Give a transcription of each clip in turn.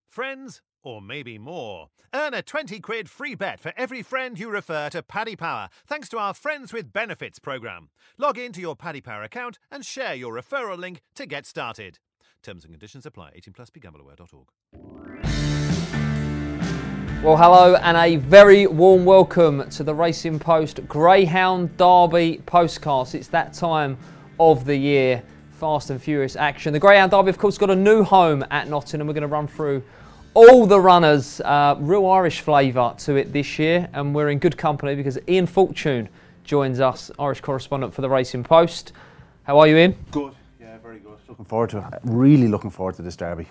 Friends, or maybe more. Earn a 20 quid free bet for every friend you refer to Paddy Power, thanks to our Friends with Benefits programme. Log into your Paddy Power account and share your referral link to get started. Terms and conditions apply. 18 plus begambleaware.org. Well, hello and a very warm welcome to the Racing Post Greyhound Derby postcast. It's that time of the year. Fast and furious action. The Greyhound Derby, of course, got a new home at Nottingham. We're going to run through all the runners. Real Irish flavour to it this year, and we're in good company because Ian Fortune joins us, Irish correspondent for the Racing Post. How are you, Ian? Good, yeah, very good. Looking forward to it. Really looking forward to this derby.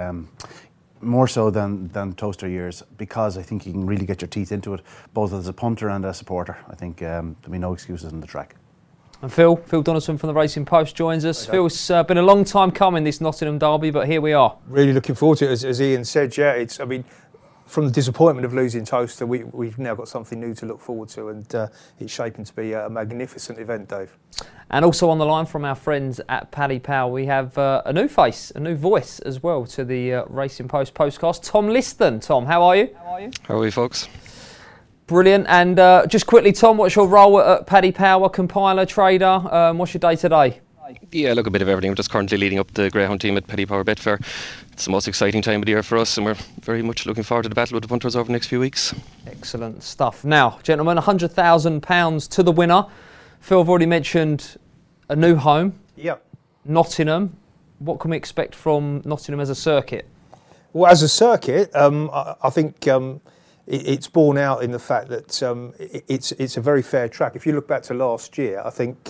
More so than Toaster years, because I think you can really get your teeth into it, both as a punter and a supporter. I think there'll be no excuses on the track. And Phil Donaldson from the Racing Post joins us. Phil's been a long time coming, this Nottingham derby, but here we are. Really looking forward to it, as Ian said. Yeah, from the disappointment of losing Toaster, we've now got something new to look forward to, and it's shaping to be a magnificent event, Dave. And also on the line from our friends at Paddy Power, we have a new face, a new voice as well to the Racing Post postcast. Tom Liston. Tom, how are you? How are you, folks? Brilliant. And just quickly, Tom, what's your role at Paddy Power? Compiler, trader? What's your day today? Yeah, look, a bit of everything. We're just currently leading up the Greyhound team at Paddy Power Betfair. It's the most exciting time of the year for us, and we're very much looking forward to the battle with the punters over the next few weeks. Excellent stuff. Now, gentlemen, £100,000 to the winner. Phil, I've already mentioned a new home. Yep. Nottingham. What can we expect from Nottingham as a circuit? Well, as a circuit, I think it's borne out in the fact that it's a very fair track. If you look back to last year, I think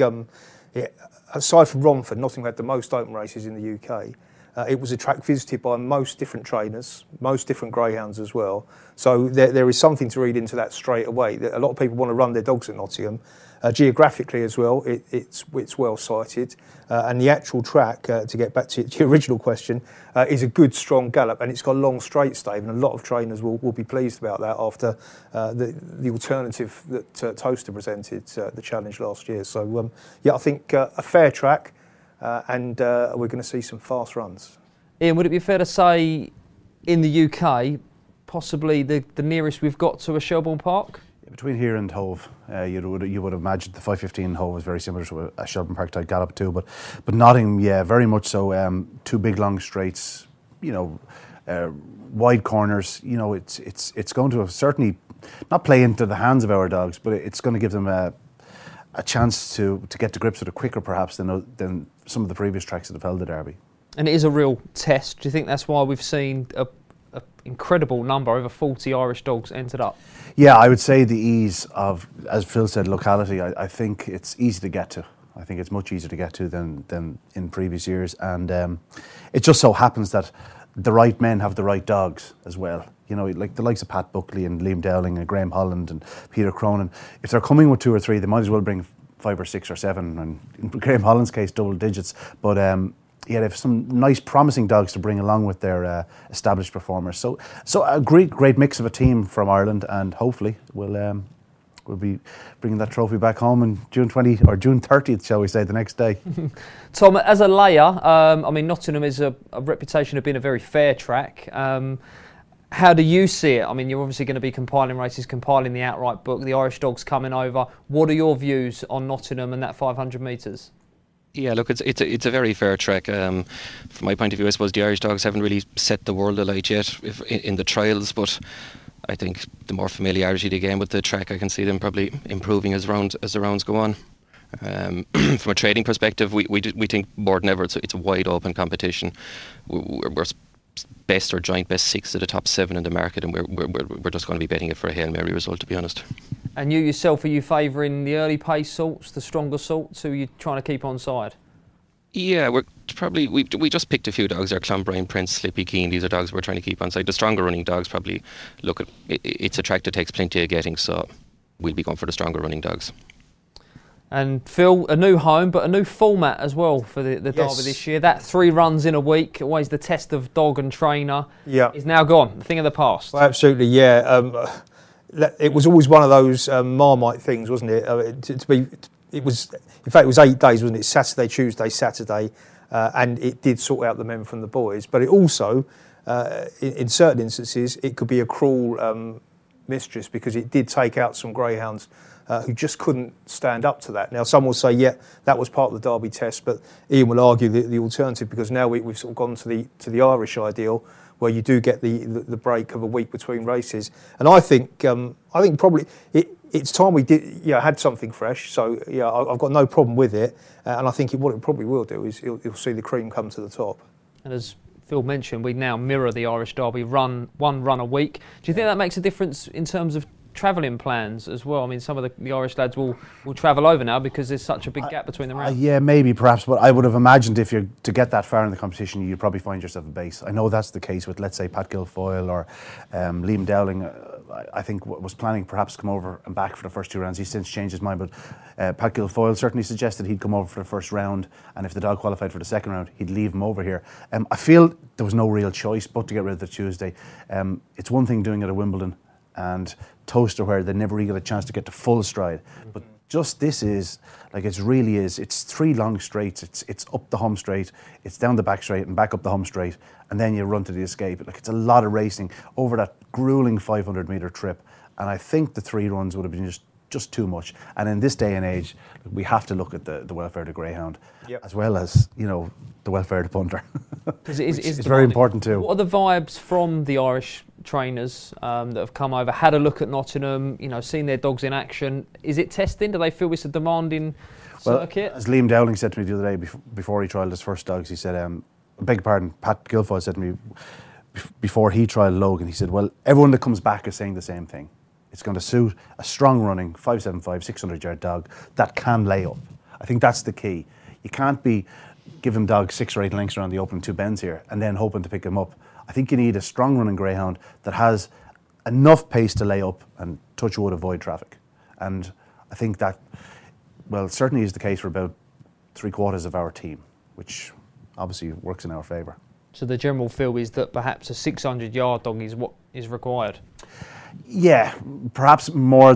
aside from Romford, Nottingham had the most open races in the UK. It was a track visited by most different trainers, most different greyhounds as well. So there is something to read into that straight away. A lot of people want to run their dogs at Nottingham. Geographically as well, it's well sited, and the actual track, to get back to your original question, is a good strong gallop, and it's got long straights, Dave, and a lot of trainers will be pleased about that after the alternative that Toaster presented, the challenge last year. So I think a fair track, and we're going to see some fast runs. Ian, would it be fair to say in the UK, possibly the nearest we've got to a Shelbourne Park? Between here and Hove, you would have imagined the 5:15 in Hove was very similar to a Shelbourne Park type gallop too, but Nottingham, yeah, very much so. Two big long straights, wide corners. It's going to certainly not play into the hands of our dogs, but it's going to give them a chance to get to grips with it quicker, perhaps than some of the previous tracks that have held the derby. And it is a real test. Do you think that's why we've seen an incredible number, over 40 Irish dogs entered up? Yeah, I would say the ease of, as Phil said, locality. I think it's easy to get to. I think it's much easier to get to than in previous years, and it just so happens that the right men have the right dogs as well. Like the likes of Pat Buckley and Liam Dowling and Graham Holland and Peter Cronin. If they're coming with 2 or 3, they might as well bring 5 or 6 or 7, and in Graham Holland's case, double digits. But they have some nice, promising dogs to bring along with their established performers. So a great mix of a team from Ireland, and hopefully we'll be bringing that trophy back home on June 20th or June 30th, shall we say, the next day. Tom, as a layer, Nottingham is a reputation of being a very fair track. How do you see it? You're obviously going to be compiling races, compiling the outright book, the Irish dogs coming over. What are your views on Nottingham and that 500 metres? Yeah, look, it's a very fair track. From my point of view, I suppose the Irish dogs haven't really set the world alight yet in the trials, but I think the more familiarity they gain with the track, I can see them probably improving as the rounds go on. From a trading perspective, we think more than ever it's a wide open competition. We're best or joint best 6 of the top 7 in the market, and we're just going to be betting it for a Hail Mary result, to be honest. And you yourself, are you favouring the early pace sorts, the stronger sorts, who are you trying to keep on side? Yeah, we just picked a few dogs there: Clonbrine, Prince, Slippy, Keen. These are dogs we're trying to keep on side. The stronger running dogs probably it's a track that takes plenty of getting, so we'll be going for the stronger running dogs. And Phil, a new home, but a new format as well for the Derby this year. That 3 runs in a week, always the test of dog and trainer, is now gone, a thing of the past. Well, absolutely, yeah. It was always one of those Marmite things, wasn't it? It was 8 days, wasn't it? Saturday, Tuesday, Saturday, and it did sort out the men from the boys. But it also in certain instances, it could be a cruel mistress, because it did take out some greyhounds who just couldn't stand up to that. Now, some will say, yeah, that was part of the Derby test, but Ian will argue the alternative, because now we've sort of gone to the Irish ideal, where you do get the break of a week between races. And I think probably it's time we had something fresh. So I've got no problem with it, and I think what it probably will do is you'll see the cream come to the top. And as Phil mentioned, we now mirror the Irish Derby, one run a week. Do you think that makes a difference in terms of travelling plans as well? I mean, some of the Irish lads will travel over now because there's such a big gap between the rounds. Yeah, maybe, perhaps, but I would have imagined if you're to get that far in the competition, you'd probably find yourself a base. I know that's the case with, let's say, Pat Guilfoyle or Liam Dowling. I think was planning perhaps to come over and back for the first 2 rounds. He's since changed his mind, but Pat Guilfoyle certainly suggested he'd come over for the first round, and if the dog qualified for the second round, he'd leave him over here. I feel there was no real choice but to get rid of the Tuesday. It's one thing doing it at Wimbledon and Toaster, where they never really get a chance to get to full stride. But just this is, like, it really is, it's 3 long straights, it's up the home straight, it's down the back straight and back up the home straight, and then you run to the escape. Like, it's a lot of racing over that grueling 500 metre trip, and I think the 3 runs would have been just too much. And in this day and age, we have to look at the welfare of the greyhound, as well as, the welfare of the punter. It's very important too. What are the vibes from the Irish trainers that have come over, had a look at Nottingham, seen their dogs in action? Is it testing? Do they feel it's a demanding circuit? As Liam Dowling said to me the other day before he trialled his first dogs, he said, beg your pardon, Pat Guilfoyle said to me before he trialled Logan, he said, well, everyone that comes back is saying the same thing. It's going to suit a strong running 5'7", 600-yard dog that can lay up. I think that's the key. You can't be giving dogs 6 or 8 lengths around the open 2 bends here and then hoping to pick them up. I think you need a strong running greyhound that has enough pace to lay up and touch wood, avoid traffic. And I think that, certainly is the case for about 3/4 of our team, which obviously works in our favour. So the general feel is that perhaps a 600-yard dog is what is required? Yeah, perhaps more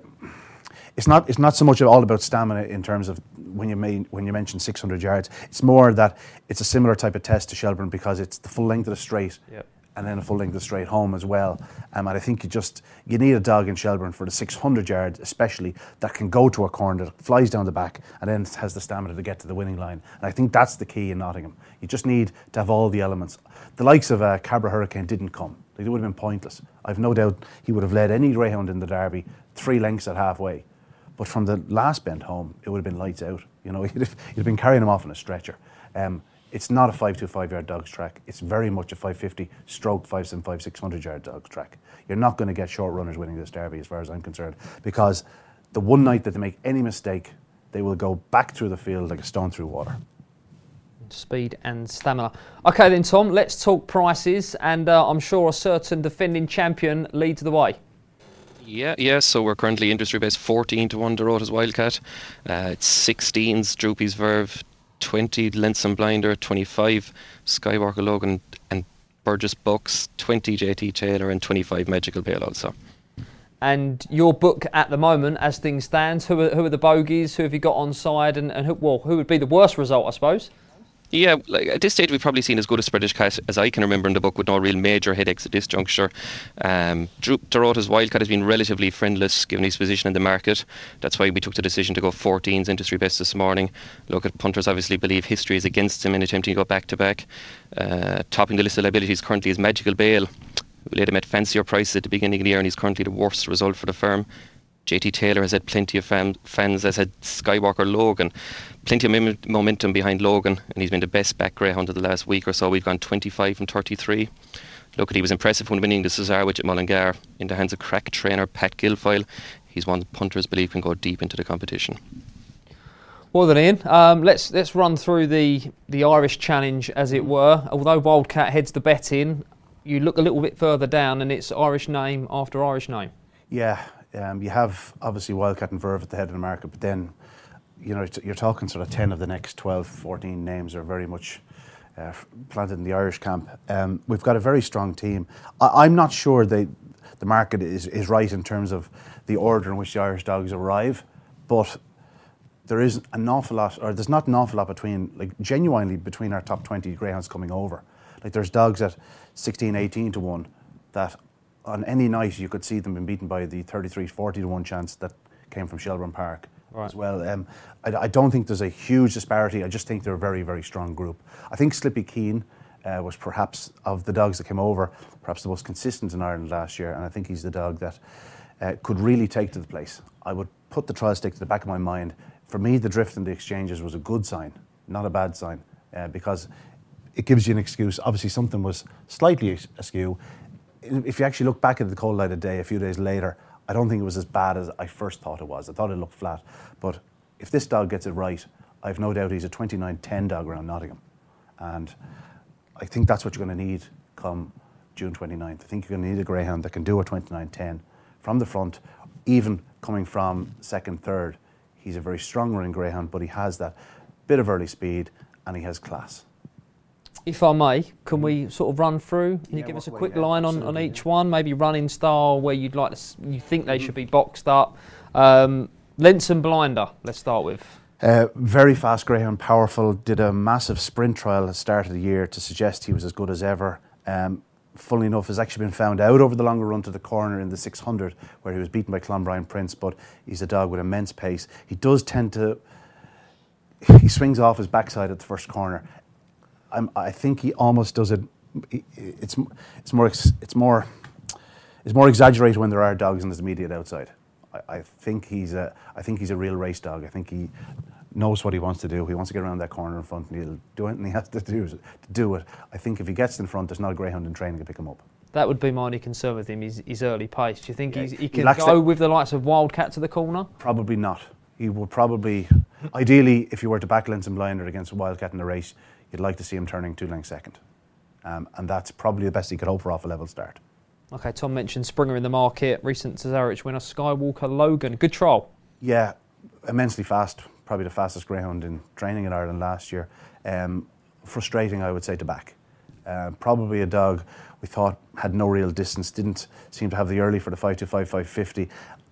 it's not so much all about stamina in terms of when you mention 600 yards. It's more that it's a similar type of test to Shelbourne, because it's the full length of the straight, and then a full length of the straight home as well. And I think you need a dog in Shelbourne for the 600 yards, especially, that can go to a corner, that flies down the back, and then has the stamina to get to the winning line. And I think that's the key in Nottingham. You just need to have all the elements. The likes of Cabra Hurricane didn't come. It would have been pointless. I've no doubt he would have led any greyhound in the Derby 3 lengths at halfway. But from the last bend home, it would have been lights out. You'd have been carrying him off on a stretcher. It's not a 525-yard dogs track. It's very much a 550 stroke 575 600-yard dogs track. You're not going to get short runners winning this Derby, as far as I'm concerned, because the one night that they make any mistake, they will go back through the field like a stone through water. Speed and stamina. Okay then, Tom, let's talk prices, and I'm sure a certain defending champion leads the way. Yeah. So we're currently industry best 14 to 1 Dorota's Wildcat. It's 16's Droopy's Verve, 20 Lenson Blinder, 25 Skywalker Logan and Burgess Bucks, 20 JT Taylor, and 25 Magical Bale also. And your book at the moment, as things stand, who are the bogeys? Who have you got on side, and who would be the worst result, I suppose? Yeah, at this stage we've probably seen as good a British Cat as I can remember in the book, with no real major headaches at this juncture. Dorota's Wildcat has been relatively friendless given his position in the market. That's why we took the decision to go 14's industry best this morning. Look, at punters obviously believe history is against him in attempting to go back to back. Topping the list of liabilities currently is Magical Bale. We laid him at fancier prices at the beginning of the year, and he's currently the worst result for the firm. JT Taylor has had plenty of fans, as had Skywalker Logan. Plenty of momentum behind Logan, and he's been the best back greyhound of the last week or so. We've gone 25 and 33. Look, he was impressive when winning the Cesarewitch at Mullingar in the hands of crack trainer Pat Guilfoyle. He's one that punters believe can go deep into the competition. Well then, Ian, let's run through the Irish challenge, as it were. Although Wildcat heads the bet in, you look a little bit further down and it's Irish name after Irish name. Yeah, you have obviously Wildcat and Verve at the head of the market, but then you're talking sort of 10 of the next 12, 14 names are very much planted in the Irish camp. We've got a very strong team. I'm not sure the market is right in terms of the order in which the Irish dogs arrive, but there is an awful lot, or there's not an awful lot genuinely between our top 20 greyhounds coming over. Like, there's dogs at 16, 18 to 1, that on any night you could see them being beaten by the 33, 40 to 1 chance that came from Shelbourne Park as well. I don't think there's a huge disparity. I just think they're a very, very strong group. I think Slippy Keane was perhaps, of the dogs that came over, perhaps the most consistent in Ireland last year, and I think he's the dog that could really take to the place. I would put the trial stick to the back of my mind. For me, the drift in the exchanges was a good sign, not a bad sign, because it gives you an excuse. Obviously, something was slightly askew. If you actually look back at the cold light of day a few days later, I don't think it was as bad as I first thought it was. I thought it looked flat. But if this dog gets it right, I've no doubt he's a 29-10 dog around Nottingham. And I think that's what you're going to need come June 29th. I think you're going to need a greyhound that can do a 29-10 from the front, even coming from second, third. He's a very strong running greyhound, but he has that bit of early speed and he has class. If I may, can we sort of run through? Can you give us a quick line on each one? Maybe running style, where you'd like to, you think they should be boxed up. Lenson Blinder, let's start with. Very fast greyhound, powerful. Did a massive sprint trial at the start of the year to suggest he was as good as ever. Funnily enough, has actually been found out over the longer run to the corner in the 600, where he was beaten by Clonbrine Prince. But he's a dog with immense pace. He does tend to. He swings off his backside at the first corner. I think he almost does it. It's more exaggerated when there are dogs in his immediate outside. I think he's a real race dog. I think he knows what he wants to do. He wants to get around that corner in front, and he'll do anything he has to do it. I think if he gets in front, there's not a greyhound in training to pick him up. That would be my only concern with him, his early pace. Do you think he can go with the likes of Wildcat to the corner? Probably not. He would probably, ideally, if you were to back Lenson Blinder against Wildcat in a race, you'd like to see him turning 2 lengths second. And that's probably the best he could hope for off a level start. Okay, Tom mentioned Springer in the market, recent Cesarewitch winner, Skywalker Logan. Good trial. Yeah, immensely fast. Probably the fastest greyhound in training in Ireland last year. Frustrating, I would say, to back. Probably a dog we thought had no real distance, didn't seem to have the early for the 525, 550.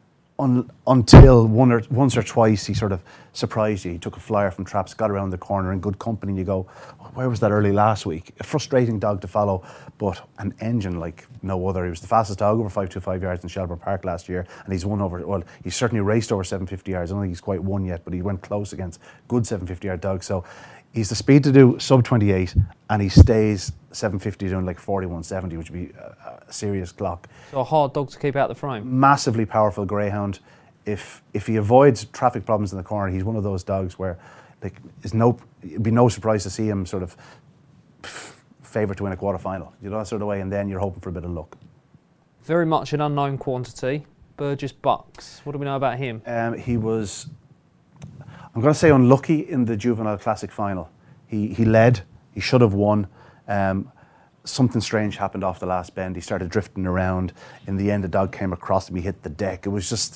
Until once or twice he sort of surprised you. He took a flyer from traps, got around the corner in good company, and you go, where was that early last week? A frustrating dog to follow, but an engine like no other. He was the fastest dog over 525 yards in Shelbourne Park last year, and he's he's certainly raced over 750 yards. I don't think he's quite won yet, but he went close against good 750 yard dogs. So he's the speed to do sub 28, and he stays 750 doing like 41.70, which would be a serious clock. So a hard dog to keep out the frame. Massively powerful greyhound. If he avoids traffic problems in the corner, he's one of those dogs where it'd be no surprise to see him sort of favourite to win a quarter final. You know, that sort of way, and then you're hoping for a bit of luck. Very much an unknown quantity. Burgess Bucks. What do we know about him? He was, I'm going to say, unlucky in the Juvenile Classic final. He led. He should have won. Something strange happened off the last bend. He started drifting around. In the end, the dog came across him. He hit the deck. It was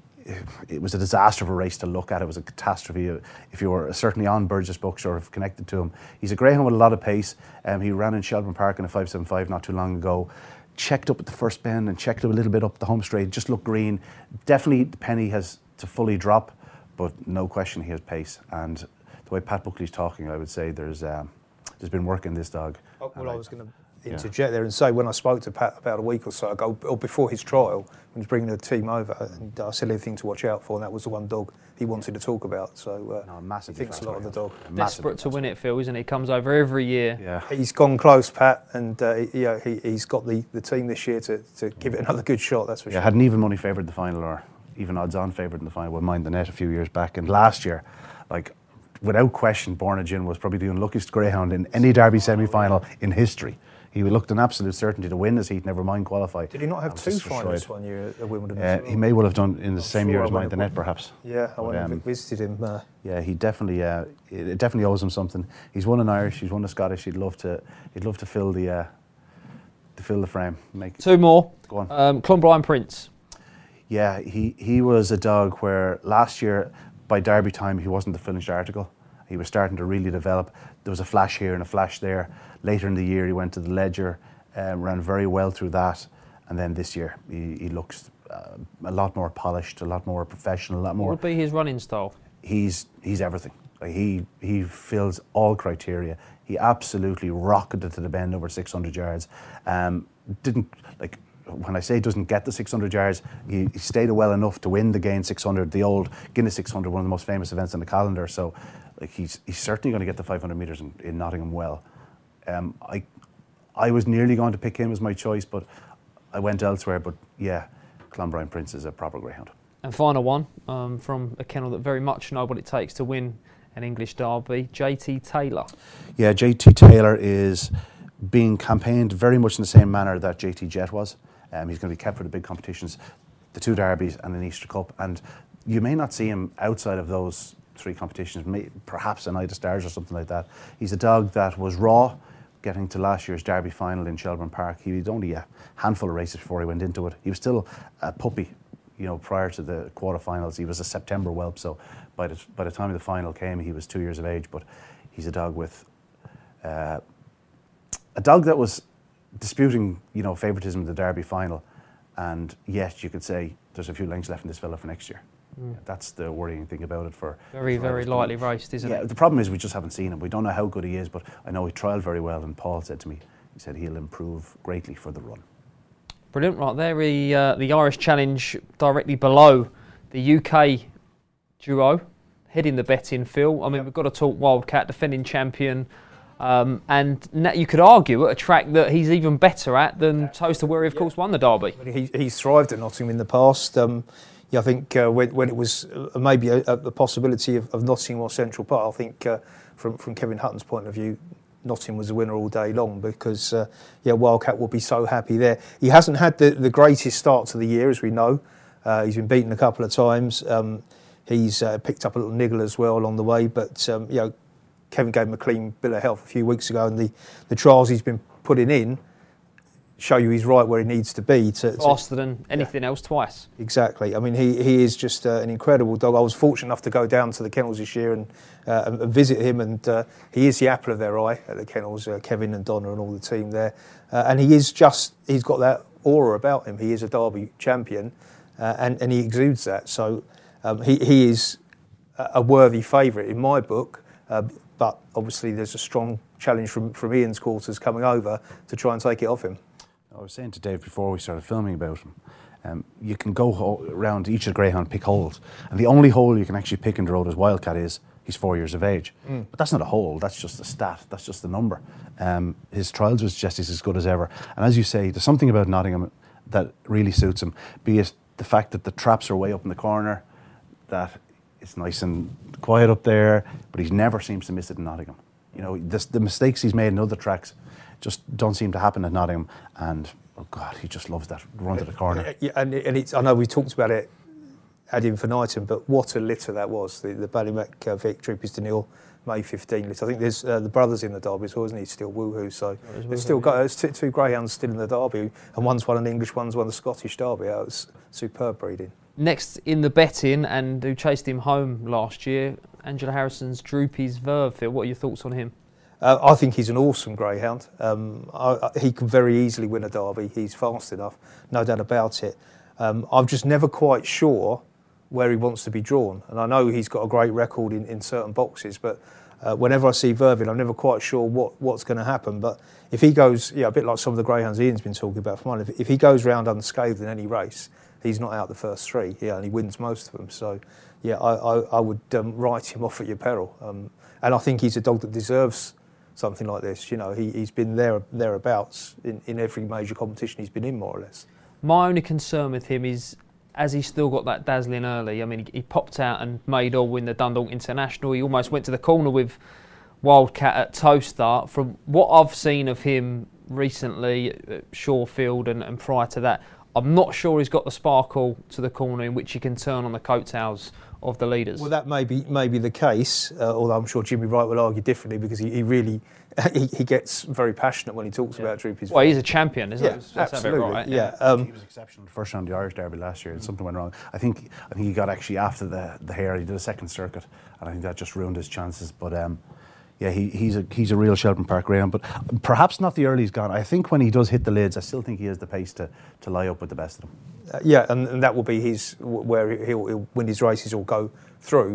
a disaster of a race to look at. It was a catastrophe if you were certainly on Burgess Bucks or if connected to him. He's a greyhound with a lot of pace. He ran in Shelbourne Park in a 575 not too long ago. Checked up at the first bend and checked up a little bit up the home straight. Just looked green. Definitely the penny has to fully drop, but no question he has pace. And the way Pat Buckley's talking, I would say there's been work in this dog. Well, I was going to interject there and say, when I spoke to Pat about a week or so ago, or before his trial, when he was bringing the team over, and I said everything to watch out for, and that was the one dog he wanted to talk about. So he thinks a lot of the dog. Desperate to win it, Phil, isn't he? Comes over every year. Yeah. He's gone close, Pat, and he's got the team this year to give it another good shot, that's for sure. Had an even money favoured in the final, or even odds-on favoured in the final, with Mind the Net a few years back. And last year, without question, Borna Gin was probably the unluckiest greyhound in any Derby semi-final in history. He looked an absolute certainty to win his heat, never mind qualify. Did he not have 2 finals one year at Wimbledon? He may well have done in the same year as Mind the Net, perhaps. Yeah, I went and visited him. Yeah, he definitely it definitely owes him something. He's won an Irish, he's won a Scottish. He'd love to fill the frame. 2 more. Go on. Clonbrine Prince. Yeah, he was a dog where last year, by Derby time, he wasn't the finished article. He was starting to really develop. There was a flash here and a flash there. Later in the year, he went to the Ledger, ran very well through that. And then this year, he looks a lot more polished, a lot more professional, a lot more. What would be his running style? He's everything. Like he fills all criteria. He absolutely rocketed to the bend over 600 yards. Didn't, like, when I say doesn't get the 600 yards, he stayed well enough to win the Gain 600, the old Guinness 600, one of the most famous events on the calendar. So, like, he's certainly going to get the 500 metres in Nottingham well. I was nearly going to pick him as my choice, but I went elsewhere. But yeah, Clonbrine Prince is a proper greyhound. And final one from a kennel that very much know what it takes to win an English derby, JT Taylor. Yeah, JT Taylor is being campaigned very much in the same manner that JT Jet was. He's going to be kept for the big competitions, the 2 derbies and an Easter Cup. And you may not see him outside of those 3 competitions, perhaps a Night of Stars or something like that. He's a dog that was raw, getting to last year's Derby final in Shelbourne Park. He was only a handful of races before he went into it. He was still a puppy, prior to the quarterfinals. He was a September whelp, so by the time the final came, he was 2 years of age. But he's a dog with a dog that was disputing, favouritism in the Derby final, and yet you could say there's a few lengths left in this fella for next year. That's the worrying thing about it. Very lightly raced, isn't it? Yeah, the problem is we just haven't seen him. We don't know how good he is, but I know he trialled very well, and Paul said to me, he said he'll improve greatly for the run. Brilliant. Right there, the Irish Challenge directly below the UK duo, heading the betting, Phil. I mean, we've got to talk Wildcat, defending champion. And you could argue at a track that he's even better at than Toaster, where he, of course, won the Derby. He's thrived at Nottingham in the past. I think when it was maybe the possibility of Nottingham or Central Park, I think from Kevin Hutton's point of view, Nottingham was the winner all day long because Wildcat will be so happy there. He hasn't had the greatest start to the year, as we know. He's been beaten a couple of times. He's picked up a little niggle as well along the way, but Kevin gave him a clean bill of health a few weeks ago, and the trials he's been putting in show you he's right where he needs to be. Faster than anything else twice. Exactly. I mean, he is just an incredible dog. I was fortunate enough to go down to the kennels this year and visit him, and he is the apple of their eye at the kennels, Kevin and Donna and all the team there. And he's got that aura about him. He is a Derby champion, and he exudes that. So he is a worthy favourite in my book. But obviously there's a strong challenge from Ian's quarters coming over to try and take it off him. I was saying to Dave before we started filming about him, you can go around each of the greyhound, pick holes, and the only hole you can actually pick in the road as Wildcat is he's 4 years of age. But that's not a hole, that's just a stat, that's just a number. His trials would suggest he's as good as ever. And as you say, there's something about Nottingham that really suits him, be it the fact that the traps are way up in the corner, that it's nice and quiet up there, but he never seems to miss it in Nottingham. The mistakes he's made in other tracks just don't seem to happen at Nottingham, and oh God, he just loves that run to the corner. Yeah, and it's, I know we talked about it ad infinitum, but what a litter that was, the Ballymac Vic Troopers to nil May 15 litter. I think there's the brothers in the Derby as well, isn't he? Still Woohoo, so there's still got there's 2 greyhounds still in the Derby, and one's won an English, one's won the Scottish Derby. That was superb breeding. Next in the betting, and who chased him home last year, Angela Harrison's Droopy's Verve. Phil, what are your thoughts on him? I think he's an awesome greyhound. He can very easily win a derby. He's fast enough, no doubt about it. I'm just never quite sure where he wants to be drawn. And I know he's got a great record in certain boxes, but whenever I see Vervin, I'm never quite sure what's going to happen. But if he goes, a bit like some of the greyhounds Ian's been talking about, if he goes round unscathed in any race, he's not out the first 3. And he wins most of them. So, I would write him off at your peril. And I think he's a dog that deserves something like this. He's been thereabouts in every major competition he's been in, more or less. My only concern with him is, has he still got that dazzling early? I mean, he popped out and made all win the Dundalk International. He almost went to the corner with Wildcat at Toaster. From what I've seen of him recently at Shawfield and prior to that, I'm not sure he's got the sparkle to the corner in which he can turn on the coattails of the leaders. Well, that may be the case, although I'm sure Jimmy Wright will argue differently, because he really he gets very passionate when he talks about Droopy's. Well, he's a champion, isn't it? Let's absolutely. Have it right. He was exceptional the first round of the Irish Derby last year, and something went wrong. I think he got actually after the hare. He did a second circuit, and I think that just ruined his chances. But he's a real Shelbourne Park greyhound, but perhaps not the early he's gone. I think when he does hit the lids, I still think he has the pace to lie up with the best of them. And that will be where he'll win his races or go through.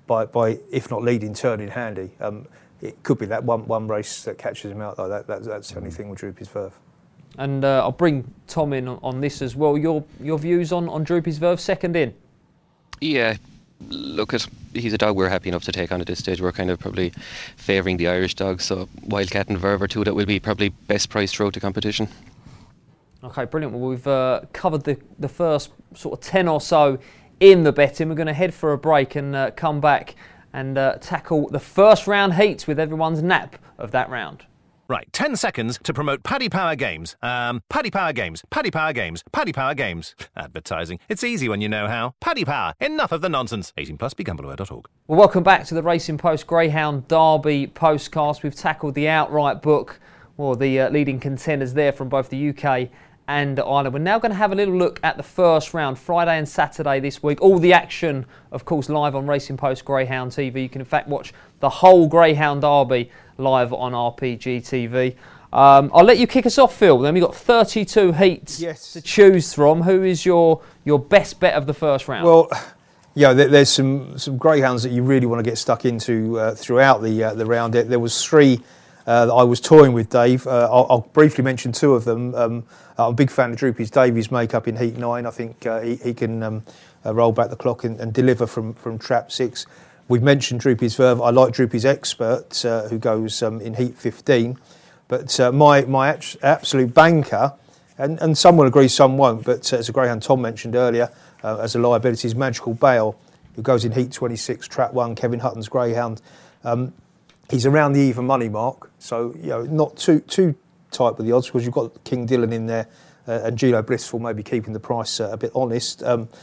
by if not leading, turning handy. It could be that one race that catches him out, though. That's the only thing with Droopy's Verve. And I'll bring Tom in on this as well. Your views on Droopy's Verve, second in? Yeah, look, he's a dog we're happy enough to take on at this stage. We're kind of probably favouring the Irish dogs, so Wildcat and Verve are two that will be probably best priced throughout the competition. Okay, brilliant. Well, we've covered the first sort of 10 or so in the betting. We're going to head for a break and come back and tackle the first round heats with everyone's nap of that round. Right, 10 seconds to promote Paddy Power Games. Paddy Power Games, Paddy Power Games, Paddy Power Games. Advertising. It's easy when you know how. Paddy Power. Enough of the nonsense. 18 plus, begambleaware.org. Well, welcome back to the Racing Post Greyhound Derby postcast. We've tackled the outright book, or the leading contenders there from both the UK and Ireland. We're now going to have a little look at the first round, Friday and Saturday this week. All the action, of course, live on Racing Post Greyhound TV. You can, in fact, watch the whole Greyhound Derby live on RPG TV. I'll let you kick us off, Phil. Then we've got 32 heats to choose from. Who is your best bet of the first round? Well, yeah, there's some greyhounds that you really want to get stuck into throughout the round. There was three that I was toying with, Dave. I'll briefly mention two of them. I'm a big fan of Droopy's Davies makeup in Heat 9. I think he can roll back the clock and deliver from trap 6. We've mentioned Droopy's Verve. I like Droopy's Expert, who goes in Heat 15. But my absolute banker, and some will agree, some won't, but as a greyhound Tom mentioned earlier, as a liability, is Magical Bale, who goes in Heat 26, Trap 1, Kevin Hutton's greyhound. He's around the even money mark, so not too tight with the odds, because you've got King Dylan in there, and Gilo Blissful maybe keeping the price a bit honest.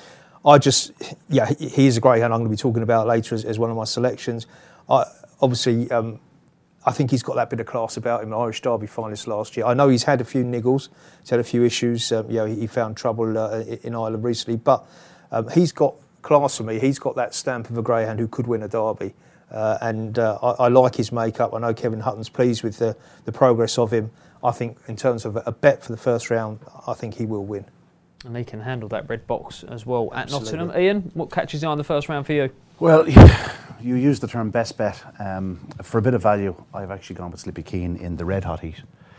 He is a greyhound I'm going to be talking about later as one of my selections. I think he's got that bit of class about him. Irish Derby finalist last year. I know he's had a few niggles, he's had a few issues. He found trouble in Ireland recently, but he's got class for me. He's got that stamp of a greyhound who could win a Derby, and I like his makeup. I know Kevin Hutton's pleased with the progress of him. I think in terms of a bet for the first round, I think he will win. And he can handle that red box as well at Absolutely. Nottingham. Ian, what catches you on the first round for you? Well, you used the term best bet. For a bit of value, I've actually gone with Slippy Keane in the red hot heat.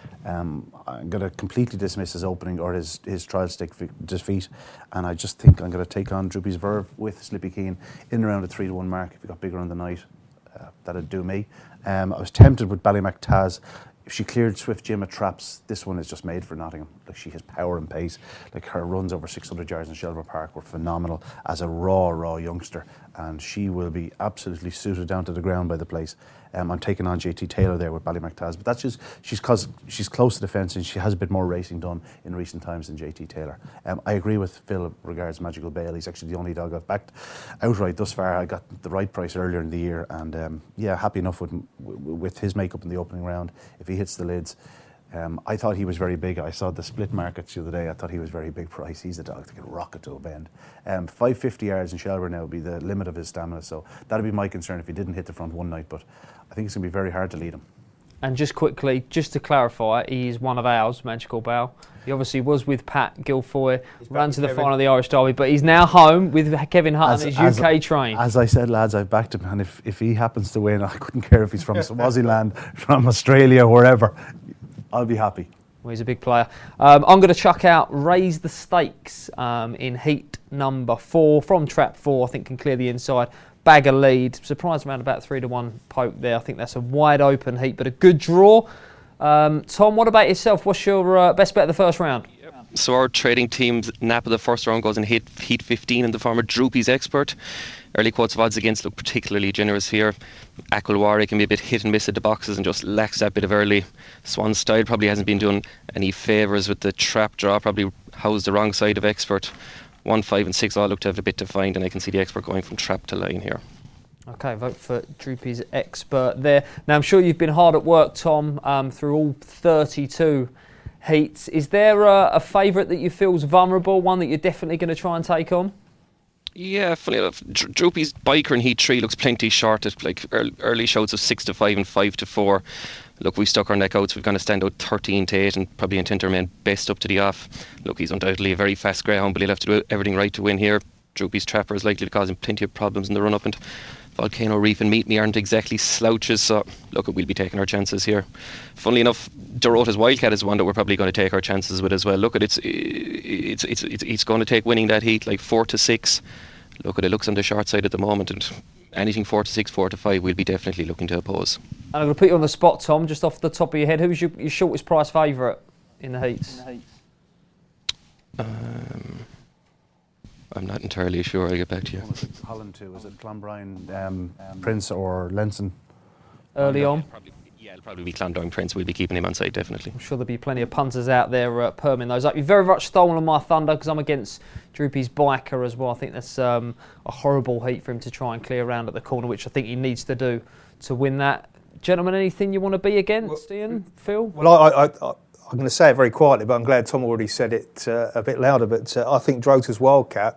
I'm going to completely dismiss his opening or his trial stick defeat, and I just think I'm going to take on Droopy's Verve with Slippy Keane in around the 3-1 mark. If he got bigger on the night, that'd do me. I was tempted with Ballymactaz. If she cleared Swift Jim at traps, this one is just made for Nottingham. Like, she has power and pace. Like, her runs over 600 yards in Shelbourne Park were phenomenal as a raw youngster, and she will be absolutely suited down to the ground by the place. I'm taking on JT Taylor there with Ballymactaz, but that's just she's close to the fence and she has a bit more racing done in recent times than JT Taylor. I agree with Phil regards Magical Bale. He's actually the only dog I've backed outright thus far. I got the right price earlier in the year, and happy enough with his makeup in the opening round if he hits the lids. I thought he was very big. I saw the split markets the other day. I thought he was very big price. He's a dog that can rocket to a bend. 550 yards in Shelbourne now would be the limit of his stamina, so that'd be my concern if he didn't hit the front one night, but I think it's going to be very hard to lead him. And just quickly, just to clarify, he's one of ours, Magical Bale. He obviously was with Pat Guilfoyle, ran to the final of the Irish Derby, but he's now home with Kevin Hutton, his UK train. As I said, lads, I've backed him, and if he happens to win, I couldn't care if he's from Swaziland, from Australia, wherever. I'll be happy. Well, he's a big player. I'm going to chuck out Raise the Stakes in heat number 4 from Trap 4. I think can clear the inside. Bag a lead. Surprised around about 3-1 poke there. I think that's a wide open heat, but a good draw. Tom, what about yourself? What's your best bet of the first round? So our trading team's nap of the first round goes in heat 15 in the form of Droopy's Expert. Early quotes of odds against look particularly generous here. Aquilwari can be a bit hit and miss at the boxes and just lacks that bit of early. Swan Style probably hasn't been doing any favours with the trap draw, probably housed the wrong side of Expert. 1, 5 and 6 all look to have a bit to find, and I can see the Expert going from trap to line here. Okay, vote for Droopy's Expert there. Now, I'm sure you've been hard at work, Tom, through all 32 heats. Is there a favourite that you feel is vulnerable, one that you're definitely going to try and take on? Yeah, funny enough, Droopy's Biker in Heat 3 looks plenty short at like early shouts of 6-5 and 5-4. Look, we stuck our neck out, so we're going to stand out 13-8 and probably intend to remain best up to the off. Look, he's undoubtedly a very fast greyhound, but he'll have to do everything right to win here. Droopy's Trapper is likely to cause him plenty of problems in the run-up, and Volcano Reef and Meet Me aren't exactly slouches, so look, we'll be taking our chances here. Funnily enough, Dorota's Wildcat is one that we're probably going to take our chances with as well. Look, it's going to take winning that heat like 4-6. Look, it looks on the short side at the moment, and anything 4-6, 4-5, we'll be definitely looking to oppose. And I'm going to put you on the spot, Tom, just off the top of your head. Who's your shortest price favourite in the heats? I'm not entirely sure. I'll get back to you. Holland too. Was it Clonbrine, Prince or Lenson? Early on? It'll probably be Clonbrine Prince. We'll be keeping him on side, definitely. I'm sure there'll be plenty of punters out there perming those up. You've very much stolen my thunder because I'm against Droopy's Biker as well. I think that's a horrible heat for him to try and clear around at the corner, which I think he needs to do to win that. Gentlemen, anything you want to be against, Ian, Phil? Well, I'm going to say it very quietly, but I'm glad Tom already said it a bit louder. But I think Drota's Wildcat,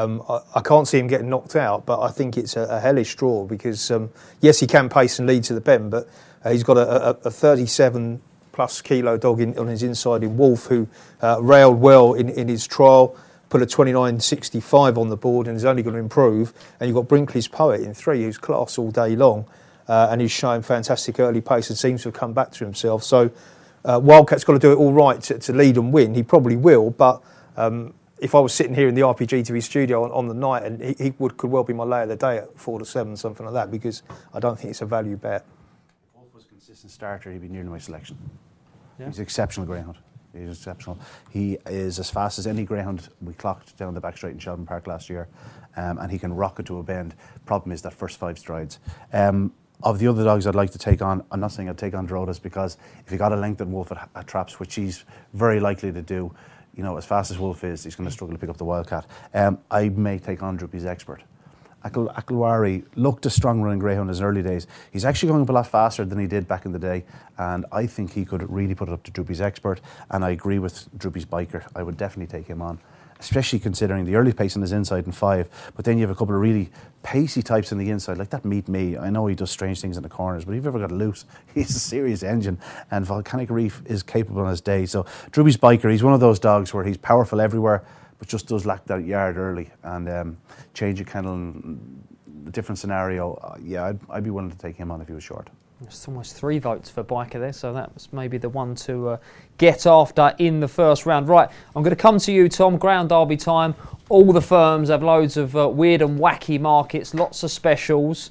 I can't see him getting knocked out, but I think it's a hellish draw because, yes, he can pace and lead to the bend, but he's got a 37-plus kilo dog on his inside in Wolf, who railed well in his trial, put a 29.65 on the board and is only going to improve. And you've got Brinkley's Poet in 3, who's class all day long, and he's showing fantastic early pace and seems to have come back to himself. So Wildcat's got to do it all right to lead and win. He probably will, but if I was sitting here in the RPG TV studio on the night, and he could well be my lay of the day at 4-7, something like that, because I don't think it's a value bet. If Wolf was a consistent starter, he'd be nearly my selection. Yeah. He's an exceptional greyhound. He's exceptional. He is as fast as any greyhound we clocked down the back straight in Sheldon Park last year, and he can rock it to a bend. Problem is that first 5 strides. Of the other dogs I'd like to take on, I'm not saying I'd take on Drotas, because if he got a lengthened Wolf at traps, which he's very likely to do, you know, as fast as Wolf is, he's going to struggle to pick up the Wildcat. I may take on Droopy's Expert. Akelwari looked a strong running greyhound in his early days. He's actually going up a lot faster than he did back in the day, and I think he could really put it up to Droopy's Expert, and I agree with Droopy's Biker. I would definitely take him on, especially considering the early pace on his inside in 5, but then you have a couple of really pacey types on the inside, like that Meet Me. I know he does strange things in the corners, but if you've ever got loose, he's a serious engine, and Volcanic Reef is capable on his day. So Droopy's Biker, he's one of those dogs where he's powerful everywhere, but just does lack that yard early, and change of kennel, a different scenario. I'd be willing to take him on if he was short. It's almost 3 votes for Biker there, so that was maybe the one to get after in the first round. Right, I'm going to come to you, Tom. Ground Derby time. All the firms have loads of weird and wacky markets, lots of specials.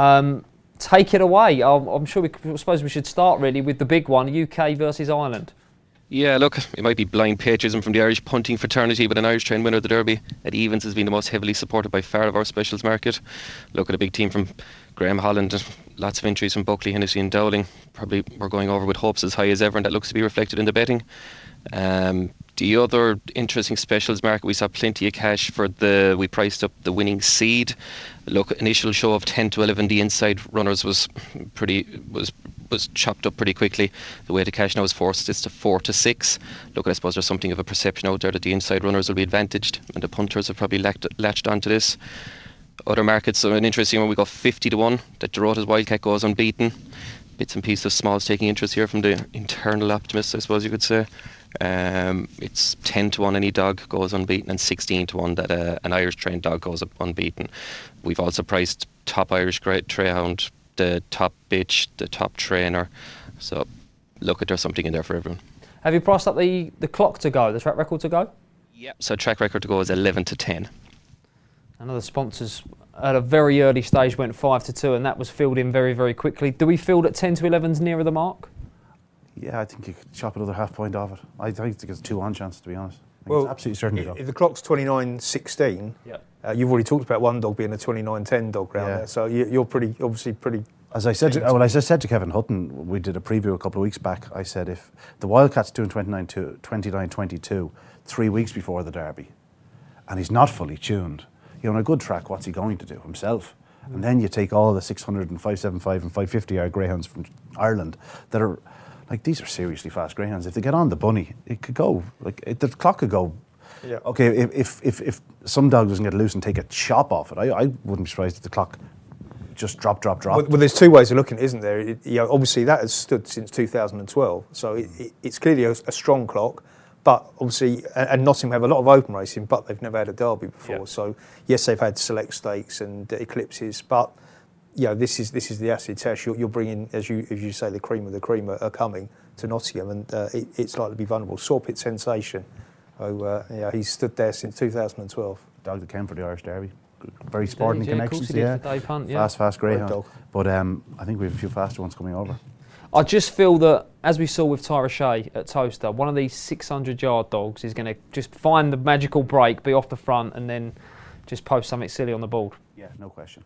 Take it away. I'm sure I suppose we should start really with the big one, UK versus Ireland. Yeah, look, it might be blind patriotism from the Irish punting fraternity, but an Irish trained winner of the Derby at evens has been the most heavily supported by far of our specials market. Look at a big team from Graham Holland, lots of entries from Buckley, Hennessy and Dowling. Probably we're going over with hopes as high as ever, and that looks to be reflected in the betting. The other interesting specials market, we saw plenty of cash for we priced up the winning seed. Look, initial show of 10 to 11, the inside runners was chopped up pretty quickly. The way to cash now is forced it's to 4-6. Look, I suppose there's something of a perception out there that the inside runners will be advantaged, and the punters have probably latched onto this. Other markets, so an interesting one, we got 50-1 that Dorota's Wildcat goes unbeaten. Bits and pieces of smalls taking interest here from the internal optimists, I suppose you could say. It's 10-1 any dog goes unbeaten, and 16-1 that an Irish trained dog goes unbeaten. We've also priced top Irish greyhound, the top bitch, the top trainer. So look, there's something in there for everyone. Have you priced up the clock to go, the track record to go? Yeah. So track record to go is 11-10. Another sponsors at a very early stage went 5-2, and that was filled in very, very quickly. Do we feel that 10-11's nearer the mark? Yeah, I think you could chop another half point off it. I think it's a 2-1 chance, to be honest. Well, it's absolutely certain to go. If the clock's 29.16, you've already talked about one dog being a 29.10 dog round there, so you're obviously pretty. As I said to Kevin Hutton, we did a preview a couple of weeks back. I said if the Wildcat's doing 29.22 3 weeks before the Derby, and he's not fully tuned, on a good track, what's he going to do himself? And then you take all the 600 and 575 and 550 yard greyhounds from Ireland that are. Like, these are seriously fast greyhounds. If they get on the bunny, it could go. The clock could go. Yeah. Okay, if some dog doesn't get loose and take a chop off it, I wouldn't be surprised if the clock just drop. Well, there's 2 ways of looking, isn't there? Obviously, that has stood since 2012, so it's clearly a strong clock. But obviously, and Nottingham have a lot of open racing, but they've never had a Derby before. Yeah. So yes, they've had select stakes and eclipses, but this is the acid test. You're bringing, as you say, the cream of the cream are coming to Nottingham, and it's likely to be vulnerable. Sawpit Sensation, he's stood there since 2012. Dog that came for the Irish Derby. Very sporting connections, Dave Hunt, fast greyhound. But I think we have a few faster ones coming over. I just feel that, as we saw with Tyra Shea at Toaster, one of these 600-yard dogs is going to just find the magical break, be off the front, and then just post something silly on the board. Yeah, no question.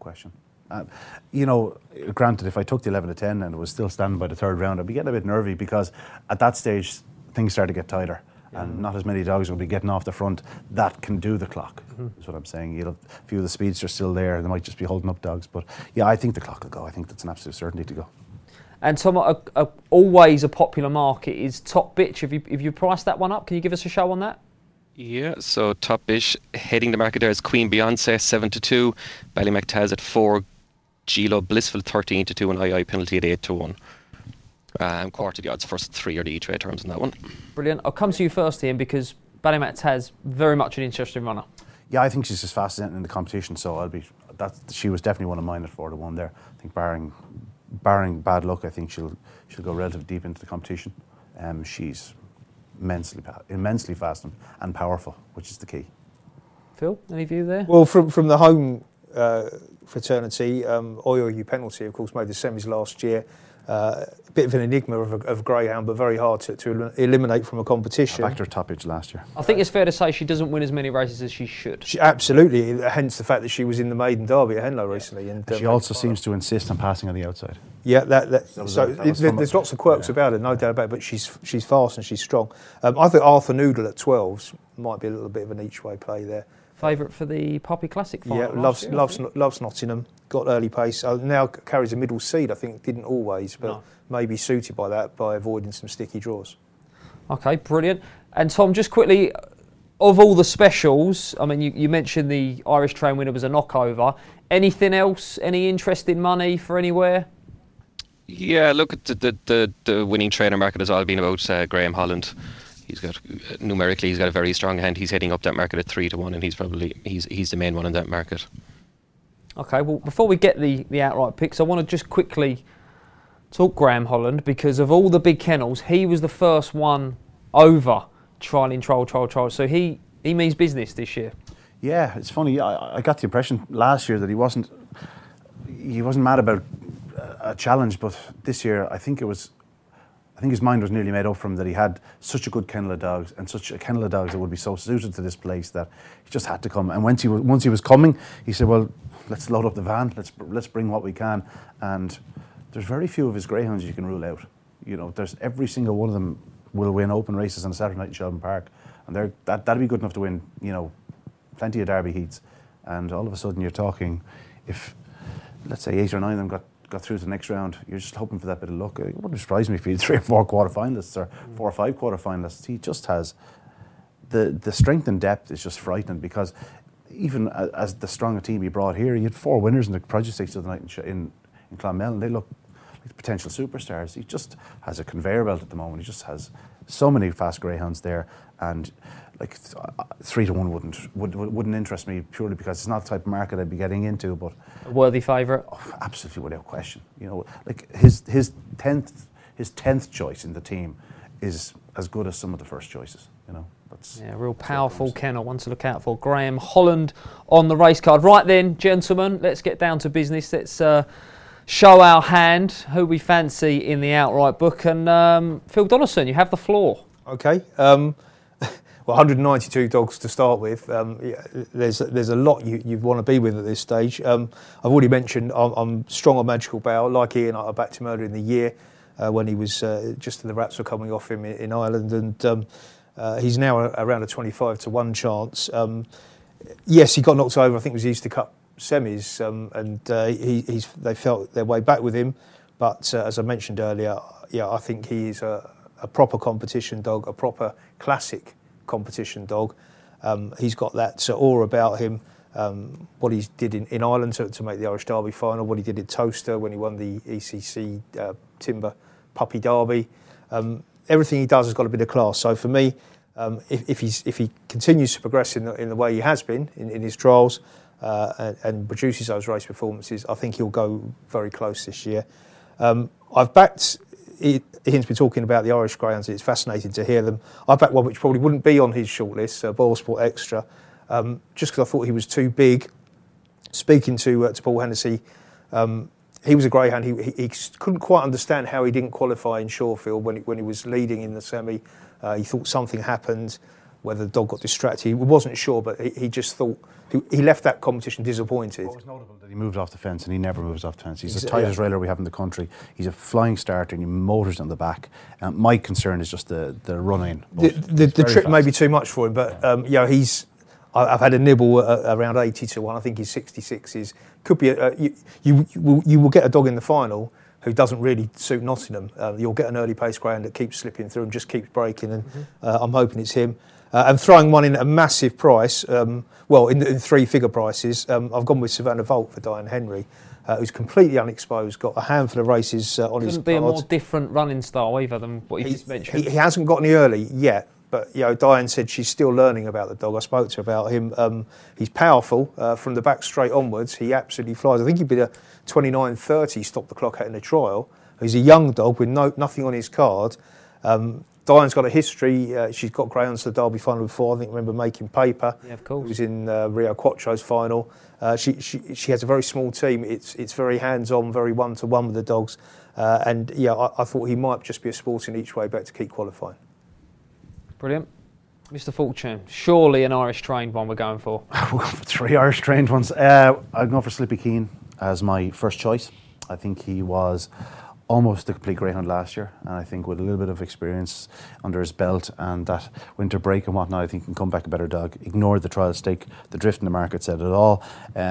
Granted, if I took the 11 to 10 and it was still standing by the third round, I'd be getting a bit nervy, because at that stage things start to get tighter, and not as many dogs will be getting off the front that can do the clock. Is what I'm saying. A few of the speeds are still there. They might just be holding up dogs, but yeah, I think the clock will go. I think that's an absolute certainty to go. And Tom, always a popular market is Top Bitch. Have you priced that one up? Can you give us a show on that? Yeah, so Top Bitch heading the market there is Queen Beyonce 7-2, Ballymactaz at 4, Gilo Blissful 13-2, and II Penalty at 8-1. Quarter the odds, first 3 are the E-Trade terms on that one. Brilliant. I'll come to you first, Ian, because Ballymactaz very much an interesting runner. Yeah, I think she's as fast as anything in the competition, so she was definitely one of mine at 4-1 there. I think barring bad luck, I think she'll go relatively deep into the competition. She's immensely fast and powerful, which is the key. Phil, any view there? Well, from the home fraternity, Oyo Penalty, of course, made the semis last year. A bit of an enigma of greyhound, but very hard to eliminate from a competition. I backed her Top Bitch last year. I think it's fair to say she doesn't win as many races as she should. Absolutely, hence the fact that she was in the maiden derby at Henlow recently. And she also seems to insist on passing on the outside. Yeah, there's lots of quirks about her, no doubt about it, but she's fast and she's strong. I think Arthur Noodle at 12s might be a little bit of an each-way play there. Favourite for the Puppy Classic final? Yeah, loves Nottingham, got early pace. Now carries a middle seed, I think, didn't always, but maybe suited by that, by avoiding some sticky draws. Okay, brilliant. And Tom, just quickly, of all the specials, I mean, you mentioned the Irish Train winner was a knockover. Anything else, any interest in money for anywhere? Yeah, look at the winning trainer market has all been about Graham Holland. He's got numerically, he's got a very strong hand. He's heading up that market at 3-1, and he's the main one in that market. Okay, well, before we get the outright picks, I want to just quickly talk Graham Holland, because of all the big kennels, he was the first one over trialling trial. So he means business this year. Yeah, it's funny. I got the impression last year that he wasn't mad about a challenge, but this year I think his mind was nearly made up for him that he had such a good kennel of dogs and such a kennel of dogs that would be so suited to this place that he just had to come. And once he was coming, he said, "Well, let's load up the van. Let's bring what we can." And there's very few of his greyhounds you can rule out. There's every single one of them will win open races on a Saturday night in Shelbourne Park, and that'd be good enough to win. Plenty of Derby heats, and all of a sudden you're talking, if let's say 8 or 9 of them got through to the next round, you're just hoping for that bit of luck. It wouldn't surprise me if he had 3 or 4 quarterfinalists or 4 or 5 quarterfinalists. He just has the strength and depth is just frightening, because even as the stronger team he brought here, he had 4 winners in the Produce Stakes the other night in Clonmel, and they look like potential superstars. He just has a conveyor belt at the moment. He just has so many fast greyhounds there, and like 3-1 wouldn't interest me, purely because it's not the type of market I'd be getting into. But a worthy favourite, absolutely, without question. Like his 10th choice in the team is as good as some of the first choices. That's a real powerful kennel, one to look out for. Graham Holland on the race card. Right then, gentlemen, let's get down to business. Let's show our hand, who we fancy in the outright book. And Phil Donaldson, you have the floor. Okay. 192 dogs to start with. There's a lot you want to be with at this stage. I've already mentioned I'm strong on Magical Bow. Like Ian, I backed him earlier in the year when he was just the wraps were coming off him in Ireland, and he's now around a 25-1 chance. Yes, he got knocked over. I think it was the Easter Cup semis, and they felt their way back with him. But as I mentioned earlier, I think he is a proper competition dog, a proper classic competition dog. He's got that aura about him. What he did in Ireland to make the Irish Derby final, what he did at Toaster when he won the ECC Timber Puppy Derby. Everything he does has got a bit of class. So for me, if he continues to progress in the way he has been in his trials, and produces those race performances, I think he'll go very close this year. I've backed. Ian's been talking about the Irish Greyhounds. It's fascinating to hear them. I backed one which probably wouldn't be on his shortlist, Boyle Sport Extra, just because I thought he was too big. Speaking to Paul Hennessy, he was a greyhound. He couldn't quite understand how he didn't qualify in Shawfield when he was leading in the semi. He thought something happened, whether the dog got distracted. He wasn't sure, but he just thought he left that competition disappointed. Well, it was notable that he moved off the fence, and he never moves off the fence. He's the tightest railer we have in the country. He's a flying starter, and he motors on the back. My concern is just the run-in. The trip may be too much for him, but I've had a nibble around 80 to 1. I think his 66 could be. You will get a dog in the final who doesn't really suit Nottingham. You'll get an early pace greyhound that keeps slipping through and just keeps breaking, and I'm hoping it's him. And throwing one in at a massive price, in 3-figure prices, I've gone with Savannah Volt for Diane Henry, who's completely unexposed, got a handful of races on his card. Couldn't be a more different running style either than what you just mentioned. He hasn't got any early yet, but Diane said she's still learning about the dog. I spoke to her about him. He's powerful from the back straight onwards. He absolutely flies. I think he'd been a 29.30 stop the clock at in the trial. He's a young dog with nothing on his card. Diane's got a history. She's got greyhounds to the Derby final before. I think remember making paper. Yeah, of course. It was in Rio Quattro's final. She has a very small team. It's very hands-on, very one-to-one with the dogs. I thought he might just be a sporting each way bet to keep qualifying. Brilliant. Mr. Fortune, surely an Irish trained one we're going for. We'll go for 3 Irish trained ones. I'd go for Slippy Keane as my first choice. I think he was almost a complete greyhound last year, and I think with a little bit of experience under his belt and that winter break and whatnot, I think he can come back a better dog. Ignored the trial stake, the drift in the market said it all.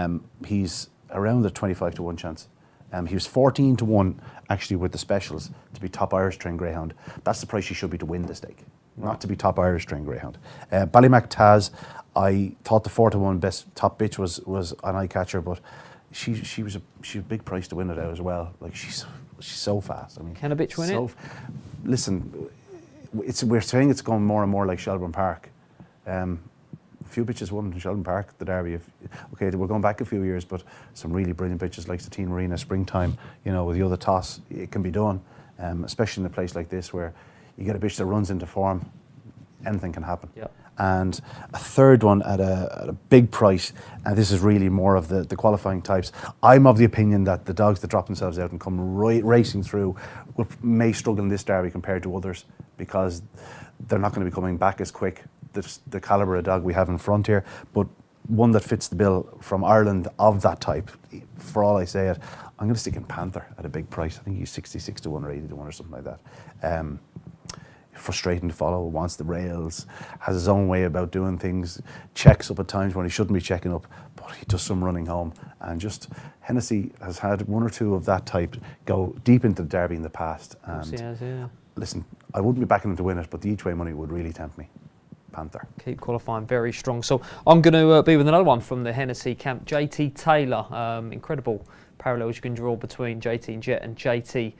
He's around the 25 to 1 chance. He was 14 to 1 actually with the specials to be top Irish trained greyhound. That's the price he should be to win the stake, not to be top Irish trained greyhound. Ballymac Taz, I thought the 4 to 1 best top bitch was an eye catcher, but she was a big price to win it out as well. Like she's so fast. I mean, can a bitch win it? Listen, we're saying it's going more and more like Shelbourne Park. A few bitches won in Shelbourne Park, the Derby. We're going back a few years, but some really brilliant bitches like Satine Marina, Springtime, with the other toss, it can be done, especially in a place like this where you get a bitch that runs into form, anything can happen. Yep. And a third one at a big price, and this is really more of the qualifying types. I'm of the opinion that the dogs that drop themselves out and come racing through may struggle in this Derby compared to others because they're not going to be coming back as quick. The calibre of dog we have in front here, but one that fits the bill from Ireland of that type, for all I say it, I'm going to stick in Panther at a big price. I think he's 66 to 1 or 80 to 1 or something like that. Frustrating to follow, wants the rails, has his own way about doing things, checks up at times when he shouldn't be checking up, but he does some running home. And just Hennessy has had 1 or 2 of that type go deep into the Derby in the past. And listen, I wouldn't be backing him to win it, but the each way money would really tempt me. Panther. Keep qualifying very strong. So I'm going to be with another one from the Hennessy camp, JT Taylor. Incredible parallels you can draw between JT and Jet and JT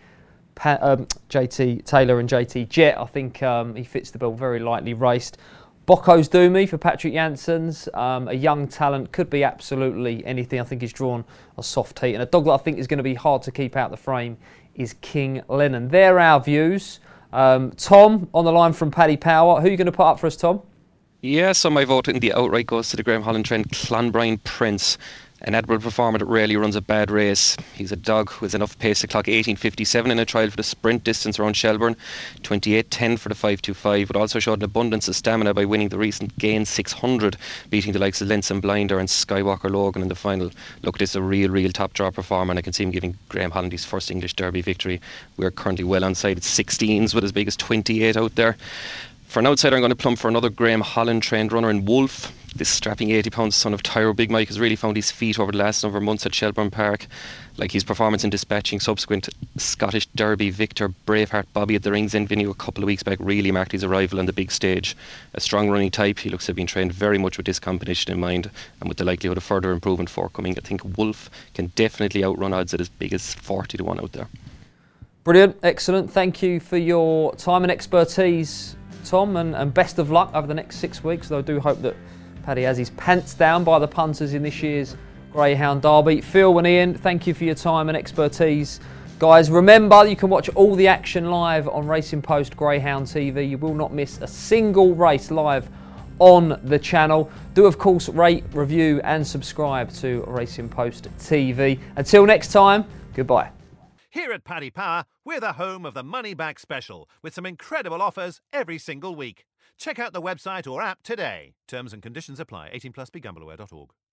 Taylor and JT Jet. I think he fits the bill, very lightly raced. Bocco's Doomy for Patrick Janssens, a young talent, could be absolutely anything. I think he's drawn a soft heat. And a dog that I think is going to be hard to keep out the frame is King Lennon. They're our views. Tom on the line from Paddy Power. Who are you going to put up for us, Tom? Yeah, so my vote in the outright goes to the Graham Holland trained Clonbrine Prince, an admirable performer that rarely runs a bad race. He's a dog who has enough pace to clock 18.57 in a trial for the sprint distance around Shelbourne, 28.10 for the 5.25, but also showed an abundance of stamina by winning the recent Gain 600, beating the likes of Linson Blinder and Skywalker Logan in the final. Look, this is a real top draw performer, and I can see him giving Graham Holland his first English Derby victory. We're currently well on side at 16s with as big as 28 out there. For an outsider, I'm going to plumb for another Graham Holland trained runner in Wolf. This strapping 80-pound son of Tyro Big Mike has really found his feet over the last number of months at Shelbourne Park. Like his performance in dispatching subsequent Scottish Derby victor Braveheart Bobby at the Rings End venue a couple of weeks back really marked his arrival on the big stage. A strong running type, he looks to have been trained very much with this competition in mind, and with the likelihood of further improvement forthcoming, I think Wolf can definitely outrun odds at as big as 40 to 1 out there. Brilliant, excellent. Thank you for your time and expertise, Tom, and best of luck over the next 6 weeks. Though I do hope that Paddy has his pants down by the punters in this year's Greyhound Derby. Phil and Ian, thank you for your time and expertise. Guys, remember you can watch all the action live on Racing Post Greyhound TV. You will not miss a single race live on the channel. Do of course rate, review and subscribe to Racing Post TV. Until next time, goodbye. Here at Paddy Power, we're the home of the Money Back Special, with some incredible offers every single week. Check out the website or app today. Terms and conditions apply. 18+, begambleaware.org.